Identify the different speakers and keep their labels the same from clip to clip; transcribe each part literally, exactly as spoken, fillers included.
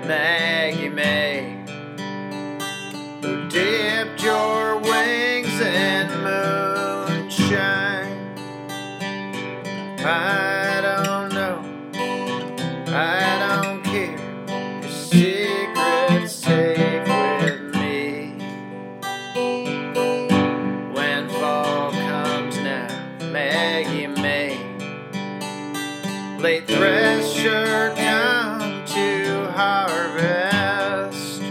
Speaker 1: Maggie May, who dipped your wings in moonshine. I don't know, I don't care, your secret's safe with me. When fall comes now, Maggie May, late thresher come to harvest.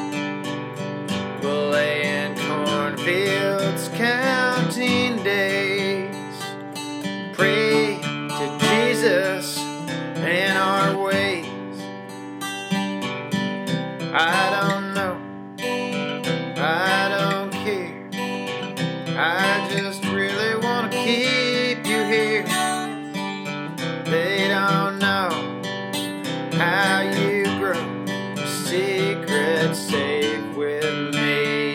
Speaker 1: We'll lay in cornfields counting days, pray to Jesus in our ways. I don't know, I don't care, I just really want to keep you here. They don't know how you grow, your secret's safe with me.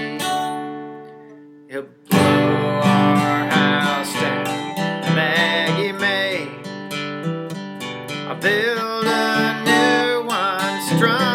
Speaker 1: He'll blow our house down, Maggie May, I'll build a new one strong.